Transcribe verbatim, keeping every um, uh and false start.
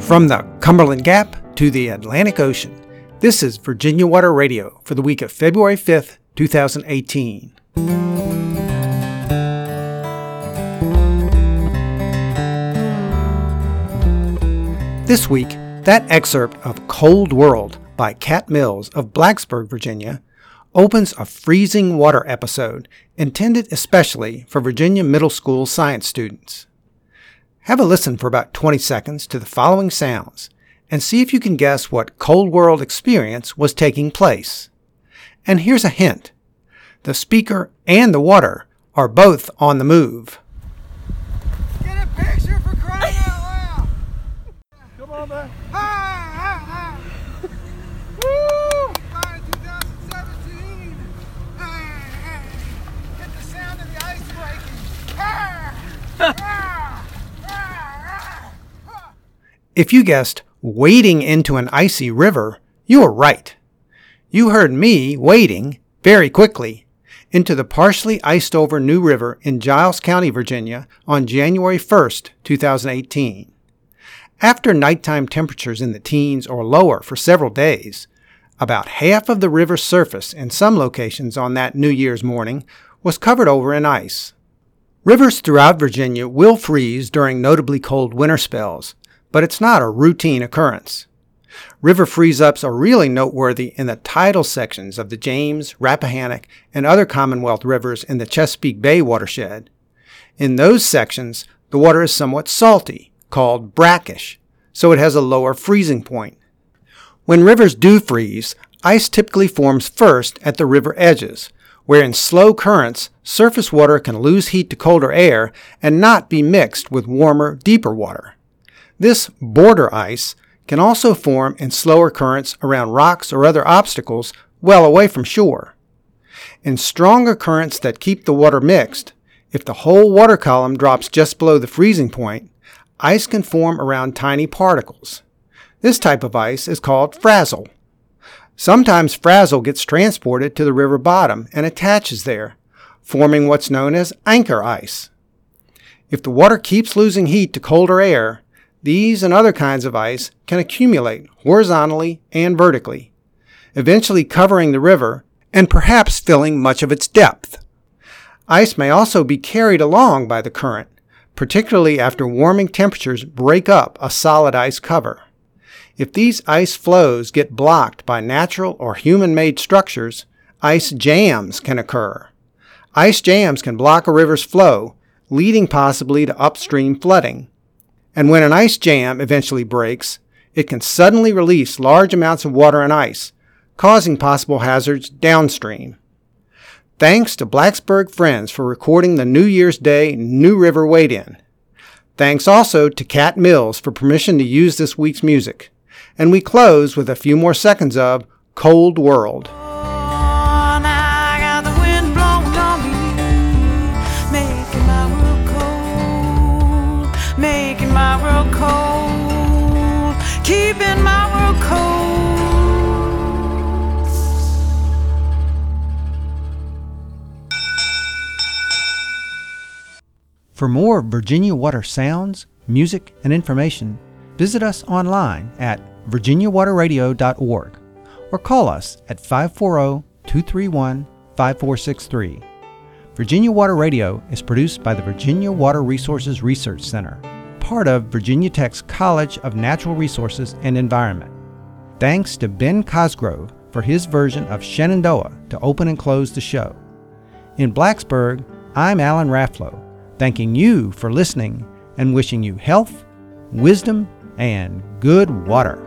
From the Cumberland Gap to the Atlantic Ocean, this is Virginia Water Radio for the week of February fifth, two thousand eighteen. This week, that excerpt of Cold World by Cat Mills of Blacksburg, Virginia, opens a freezing water episode intended especially for Virginia middle school science students. Have a listen for about twenty seconds to the following sounds and see if you can guess what Cold World experience was taking place. And here's a hint. The speaker and the water are both on the move. Get a picture for crying out loud! Come on, man. Ha, ha, ha. Woo! Fire twenty seventeen. Ha, ha. Get the sound of the ice breaking. Ha, ha, ha, ha, ha. If you guessed wading into an icy river, you were right. You heard me wading, very quickly, into the partially iced-over New River in Giles County, Virginia on January first, two thousand eighteen. After nighttime temperatures in the teens or lower for several days, about half of the river's surface in some locations on that New Year's morning was covered over in ice. Rivers throughout Virginia will freeze during notably cold winter spells, but it's not a routine occurrence. River freeze-ups are really noteworthy in the tidal sections of the James, Rappahannock, and other Commonwealth rivers in the Chesapeake Bay watershed. In those sections, the water is somewhat salty, called brackish, so it has a lower freezing point. When rivers do freeze, ice typically forms first at the river edges, where in slow currents, surface water can lose heat to colder air and not be mixed with warmer, deeper water. This border ice can also form in slower currents around rocks or other obstacles well away from shore. In stronger currents that keep the water mixed, if the whole water column drops just below the freezing point, ice can form around tiny particles. This type of ice is called frazzle. Sometimes frazzle gets transported to the river bottom and attaches there, forming what's known as anchor ice. If the water keeps losing heat to colder air, these and other kinds of ice can accumulate horizontally and vertically, eventually covering the river and perhaps filling much of its depth. Ice may also be carried along by the current, particularly after warming temperatures break up a solid ice cover. If these ice flows get blocked by natural or human-made structures, ice jams can occur. Ice jams can block a river's flow, leading possibly to upstream flooding. And when an ice jam eventually breaks, it can suddenly release large amounts of water and ice, causing possible hazards downstream. Thanks to Blacksburg Friends for recording the New Year's Day New River wade-in. Thanks also to Cat Mills for permission to use this week's music. And we close with a few more seconds of Cold World. Making my world cold, keeping my world cold. For more Virginia Water sounds, music, and information, visit us online at virginia water radio dot org or call us at five four zero, two three one, five four six three. Virginia Water Radio is produced by the Virginia Water Resources Research Center, part of Virginia Tech's College of Natural Resources and Environment. Thanks to Ben Cosgrove for his version of Shenandoah to open and close the show. In Blacksburg, I'm Alan Rafflow, thanking you for listening and wishing you health, wisdom, and good water.